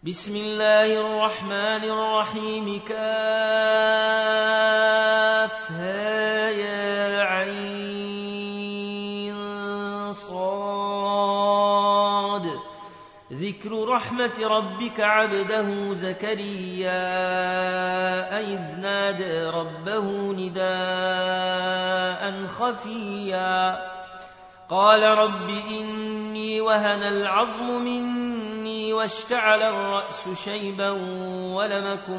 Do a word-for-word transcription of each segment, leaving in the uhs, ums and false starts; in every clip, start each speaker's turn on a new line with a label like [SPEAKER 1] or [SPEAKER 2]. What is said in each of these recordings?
[SPEAKER 1] بسم الله الرحمن الرحيم كافها يا عين صاد ذكر رحمة ربك عبده زكريا إذ نادى ربه نداء خفيا قال رب إني وهن العظم مني واشتعل الرأس شيبا ولم أكن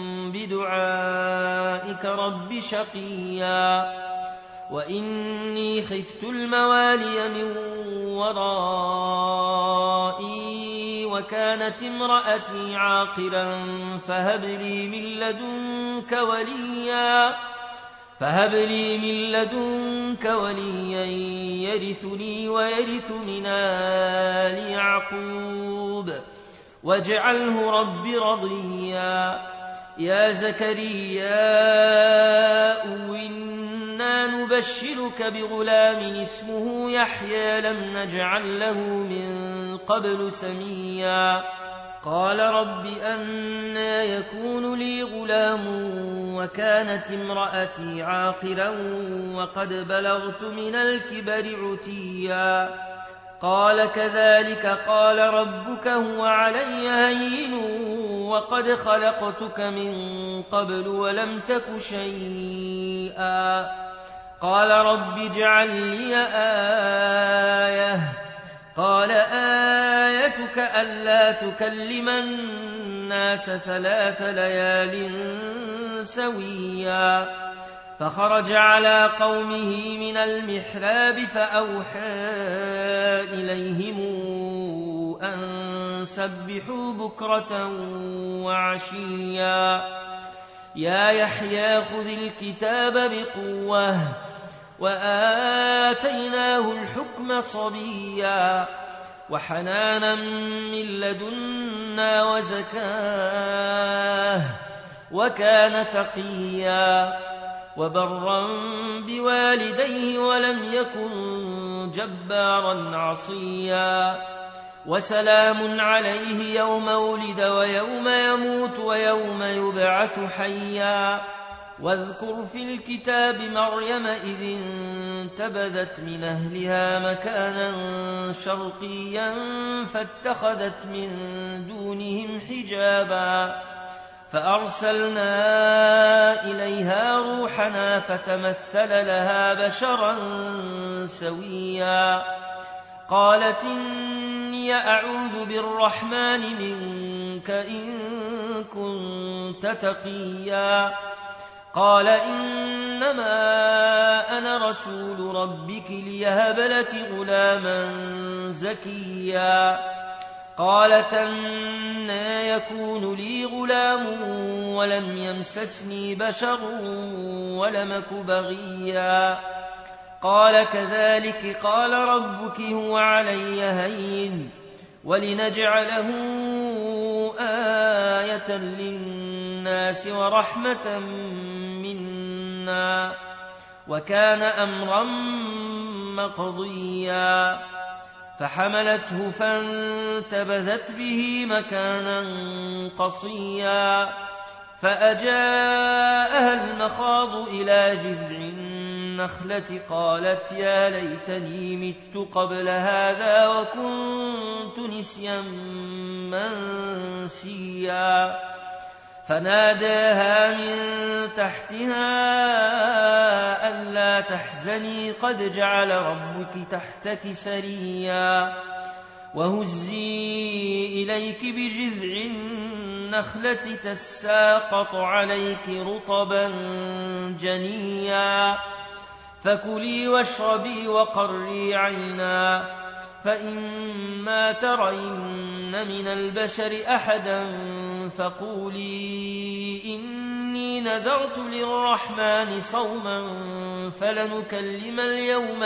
[SPEAKER 1] بدعائك رب شقيا وإني خفت الموالي من ورائي وكانت امرأتي عاقرا فهب لي من لدنك وليا فهب لي من لدنك وليا يرثني ويرث من آل يعقوب واجعله رب رضيا يا زكريا إنا نبشرك بغلام اسمه يحيى لم نجعل له من قبل سميا قال رب أنى يكون لي غلام وكانت امرأتي عاقرا وقد بلغت من الكبر عتيا قال كذلك قال ربك هو علي هين وقد خلقتك من قبل ولم تك شيئا قال رب اجعل لي آية قال آيتك ألا تكلم الناس ثلاث ليال سويا فخرج على قومه من المحراب فأوحى إليهم أن سبحوا بكرة وعشيا يا يحيى خذ الكتاب بقوة وآتيناه الحكم صبيا وحنانا من لدنا وزكاه وكان تقيا وبرا بوالديه ولم يكن جبارا عصيا وسلام عليه يوم ولد ويوم يموت ويوم يبعث حيا واذكر في الكتاب مريم إذ انتبذت من أهلها مكانا شرقيا فاتخذت من دونهم حجابا فأرسلنا إليها روحنا فتمثل لها بشرا سويا قالت إني أعوذ بالرحمن منك إن كنت تقيا قال إنما أنا رسول ربك ليهب لك غلاما زكيا قالت أنى يكون لي غلام ولم يمسسني بشر ولم أك بغيا قال كذلك قال ربك هو علي هين ولنجعله آية للناس ورحمة منا وكان أمرا مقضيا فحملته فانتبذت به مكانا قصيا فأجاءها المخاض إلى جذع النخلة قالت يا ليتني مت قبل هذا وكنت نسيا منسيا فناداها من تحتها ألا تحزني قد جعل ربك تحتك سريا وهزي إليك بجذع النخلة تساقط عليك رطبا جنيا فكلي واشربي وقري عينا فإما ترين من البشر أحدا فقولي إني نذرت للرحمن صوما فلنكلم اليوم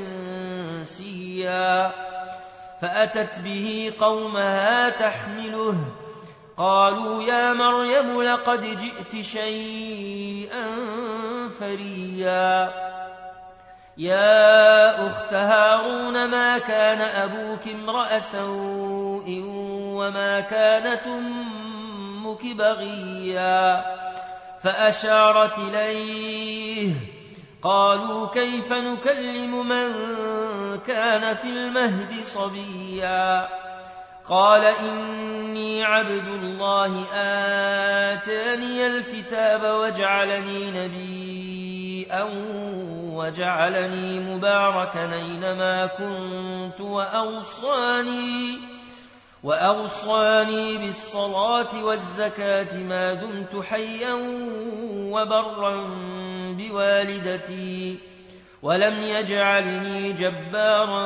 [SPEAKER 1] إنسيا فأتت به قومها تحمله قالوا يا مريم لقد جئت شيئا فريا يا أخت هارون ما كان أبوك امرأ سوء وما كانت أمك بغيا فأشارت إليه قالوا كيف نكلم من كان في المهد صبيا قال إني عبد الله آتاني الكتاب وجعلني نبيا وجعلني مباركا أينما كنت وأوصاني, وأوصاني بالصلاة والزكاة ما دمت حيا وبرا بوالدتي ولم يجعلني جبارا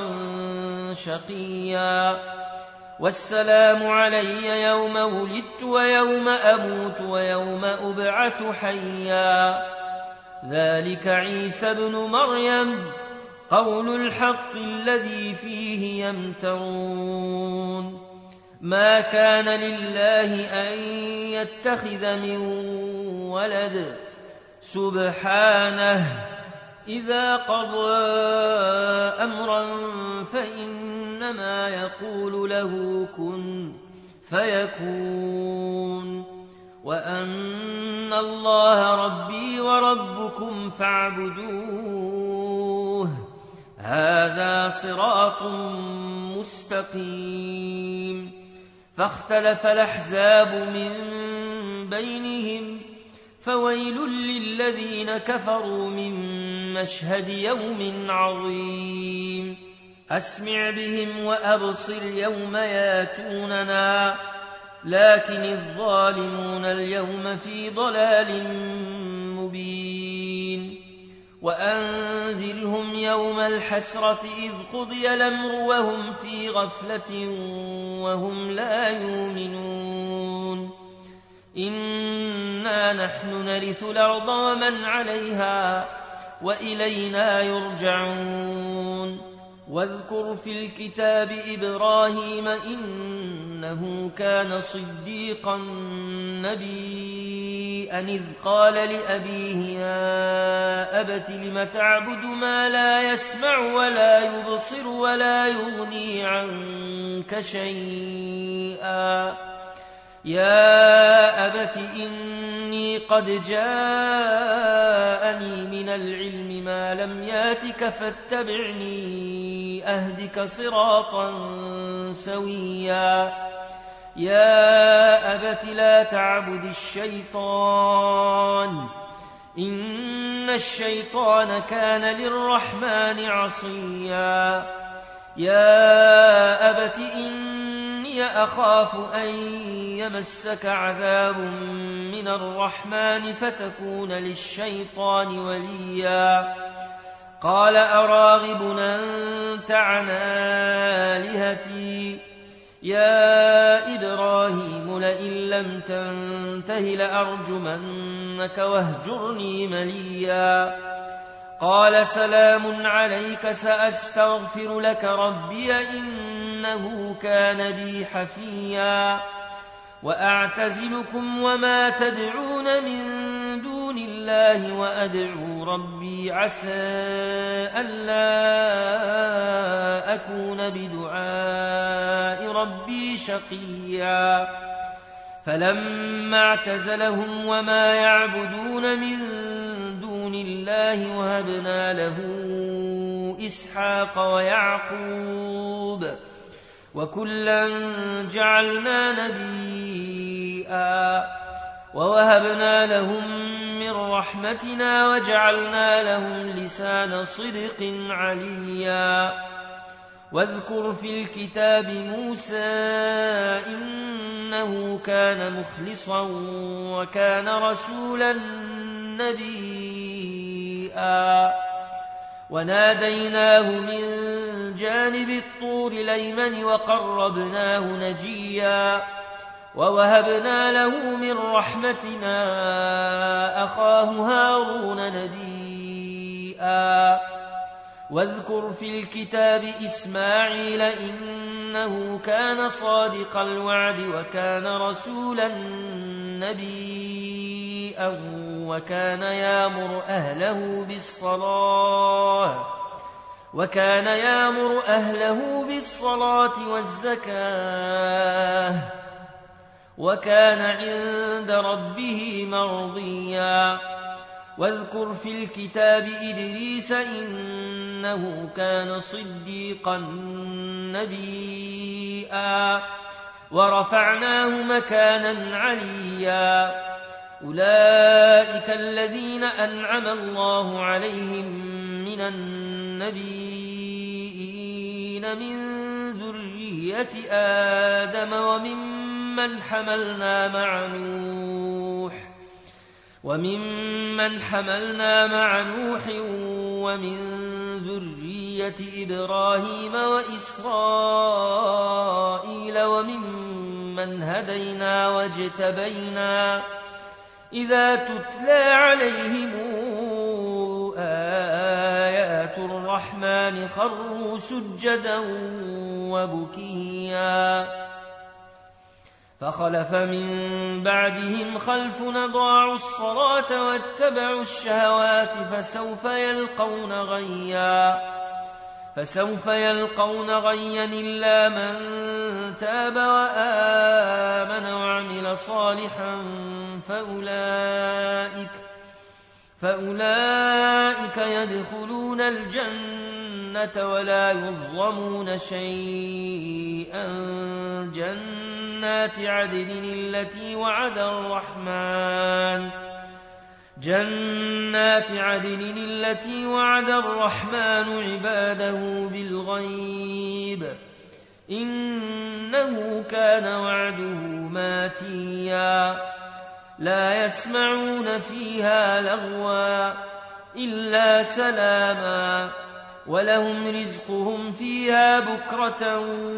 [SPEAKER 1] شقيا والسلام علي يوم ولدت ويوم أموت ويوم أبعث حيا ذلك عيسى ابن مريم قول الحق الذي فيه يمترون ما كان لله أن يتخذ من ولد سبحانه إذا قضى أمرا فإنما يقول له كن فيكون وأن الله ربي وربكم فاعبدوه هذا صراط مستقيم فاختلف الأحزاب من بينهم فويل للذين كفروا من مشهد يوم عظيم أسمع بهم وأبصر يوم ياتوننا لكن الظالمون اليوم في ضلال مبين وأنذرهم يوم الحسرة إذ قضي الأمر وهم في غفلة وهم لا يؤمنون إنا نحن نرث الأرض ومن عليها وإلينا يرجعون واذكر في الكتاب إبراهيم إنه كان صديقا نبيا إذ قال لأبيه يا أبت لم تعبد ما لا يسمع ولا يبصر ولا يغني عنك شيئا يا أبت إني قد جاءني من العلم ما لم ياتك فاتبعني أهدك صراطا سويا يا أبت لا تعبد الشيطان إن الشيطان كان للرحمن عصيا يا أبت إني أخاف أن يمسك عذاب من الرحمن فتكون للشيطان وليا قال أراغب أنت عن آلهتي يا إبراهيم لئن لم تنته لأرجمنك واهجرني مليا قال سلام عليك سأستغفر لك ربي إنه كان بي حفيا وأعتزلكم وما تدعون من دون الله وأدعو ربي عسى ألا أكون بدعاء ربي شقيا فلما اعتزلهم وما يعبدون من دون الله وهبنا له إسحاق ويعقوب وكلا جعلنا نبيا ووهبنا لهم من رحمتنا وجعلنا لهم لسان صدق عليا واذكر في الكتاب موسى إنه كان مخلصا وكان رسولا نبيا وناديناه من جانب الطور الأيمن وقربناه نجيا ووهبنا له من رحمتنا أخاه هارون نبيا واذكر في الكتاب إسماعيل إنه كان صادق الوعد وكان رسولا نبيا وكان يأمر أهله بالصلاة وكان يأمر أهله بالصلاة والزكاة وكان عند ربه مرضيا واذكر في الكتاب إدريس إنه كان صديقا نبيا ورفعناه مكانا عليا أولئك الذين أنعم الله عليهم من النبيين من ذرية آدم وممن حملنا مع نوح وممن حملنا مع نوح ومن ذرية إبراهيم وإسرائيل وممن هدينا واجتبينا إذا تتلى عليهم آيات الرحمن خروا سجدا وبكيا فخلف من بعدهم خلف أضاعوا الصلاة واتبعوا الشهوات فسوف يلقون غيا فسوف يلقون غيا إلا من تاب وآمن وعمل صالحا فأولئك فأولئك يدخلون الجنة ولا يظلمون شيئا جنات عدن التي وعد الرحمن جنات عدن التي وعد الرحمن عباده بالغيب إنه كان وعده ماتيا لا يسمعون فيها لغوا إلا سلاما ولهم رزقهم فيها بكرة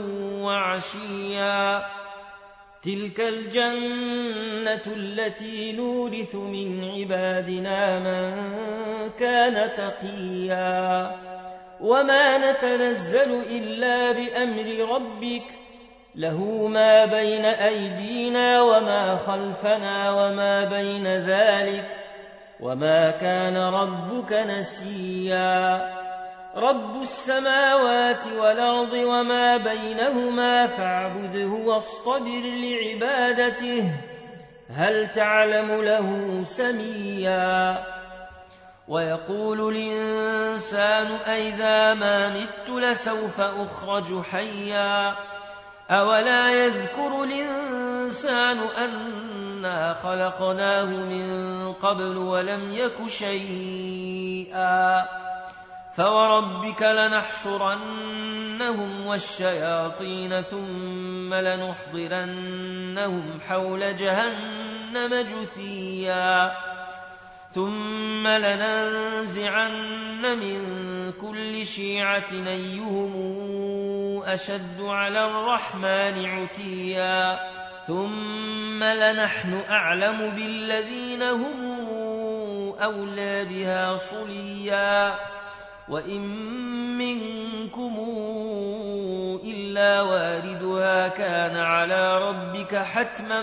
[SPEAKER 1] وعشيا تلك الجنة التي نورث من عبادنا من كان تقيا وما نتنزل إلا بأمر ربك له ما بين أيدينا وما خلفنا وما بين ذلك وما كان ربك نسيا رب السماوات والأرض وما بينهما فاعبده واصطبر لعبادته هل تعلم له سميا ويقول الإنسان أئذا ما مت لسوف أخرج حيا أولا يذكر الإنسان أنا خلقناه من قبل ولم يك شيئا فوربك لنحشرنهم والشياطين ثم لنحضرنهم حول جهنم جثيا ثم لننزعن من كل شيعة أيهم أشد على الرحمن عتيا ثم لنحن أعلم بالذين هم أولى بها صليا وإن منكم إلا واردها كان على ربك حتما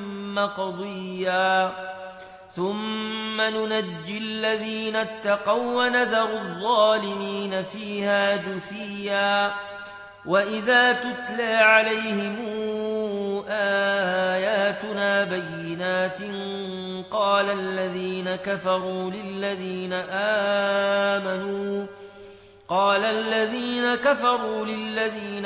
[SPEAKER 1] مقضيا ثم ننجي الذين اتقوا ونذر الظالمين فيها جثيا وإذا تتلى عليهم آياتنا بينات قال الذين كفروا للذين آمنوا قال الذين كفروا للذين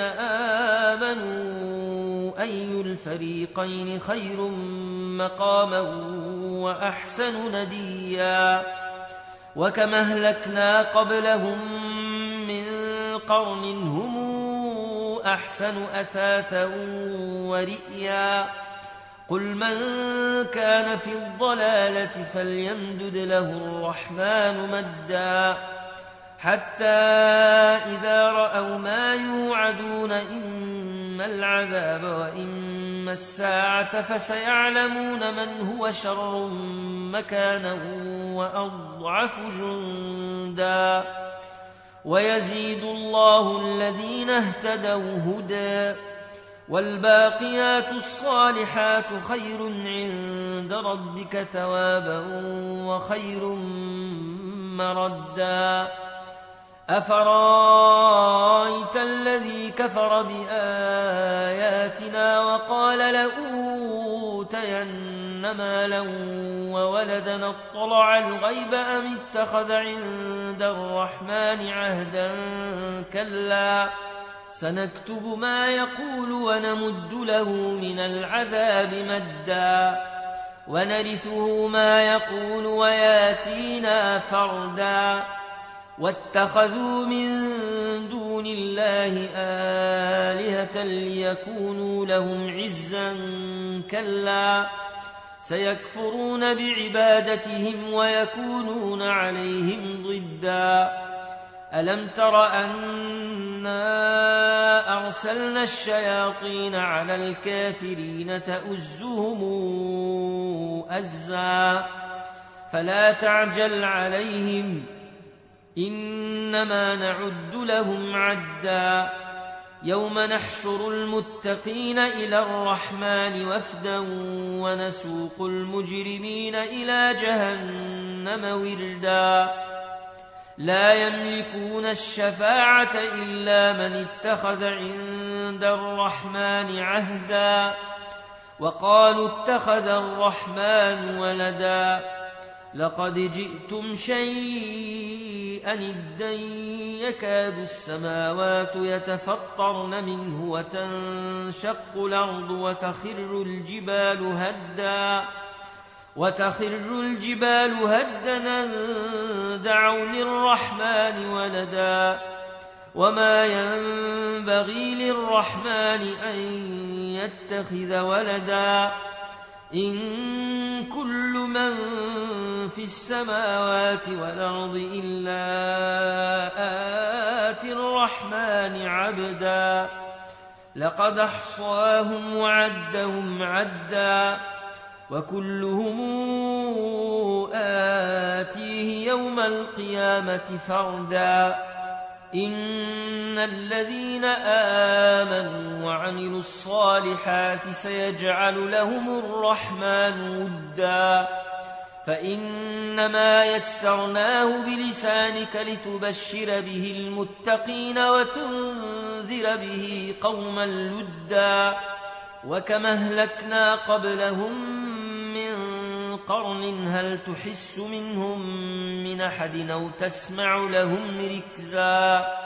[SPEAKER 1] آمنوا أي الفريقين خير مقاما وأحسن نديا وكما أهلكنا قبلهم من قرن هم أحسن أثاثا ورئيا قل من كان في الضلالة فليمدد له الرحمن مدا حتى إذا رأوا ما يوعدون إما العذاب وإما الساعة فسيعلمون من هو شر مكانا وأضعف جندا ويزيد الله الذين اهتدوا هدى والباقيات الصالحات خير عند ربك ثوابا وخير مردا أفرأيت الذي كفر بآياتنا وقال لأوتين مالا وولدا اطلع الغيب أم اتخذ عند الرحمن عهدا كلا سنكتب ما يقول ونمد له من العذاب مدا ونرثه ما يقول وياتينا فردا واتخذوا من دون الله آلهة ليكونوا لهم عزا كلا سيكفرون بعبادتهم ويكونون عليهم ضدا ألم تر أنا أرسلنا الشياطين على الكافرين تؤزهم أزا فلا تعجل عليهم إنما نعد لهم عدا يوم نحشر المتقين إلى الرحمن وفدا ونسوق المجرمين إلى جهنم وردا لا يملكون الشفاعة إلا من اتخذ عند الرحمن عهدا وقالوا اتخذ الرحمن ولدا لقد جئتم شيئا إدا يكاد السماوات يتفطرن منه وتنشق الأرض وتخر الجبال هدا وتخر الجبال هدا دعوا للرحمن ولدا وما ينبغي للرحمن أن يتخذ ولدا إن كل من في السماوات والأرض إلا آتي الرحمن عبدا لقد أحصاهم وعدهم عدا وكلهم آتيه يوم القيامة فردا إن الذين آمنوا وعملوا الصالحات سيجعل لهم الرحمن ودا فإنما يسرناه بلسانك لتبشر به المتقين وتنذر به قوما لدا وكما أهلكنا قبلهم من قرن هل تحس منهم من أحد أو تسمع لهم ركزا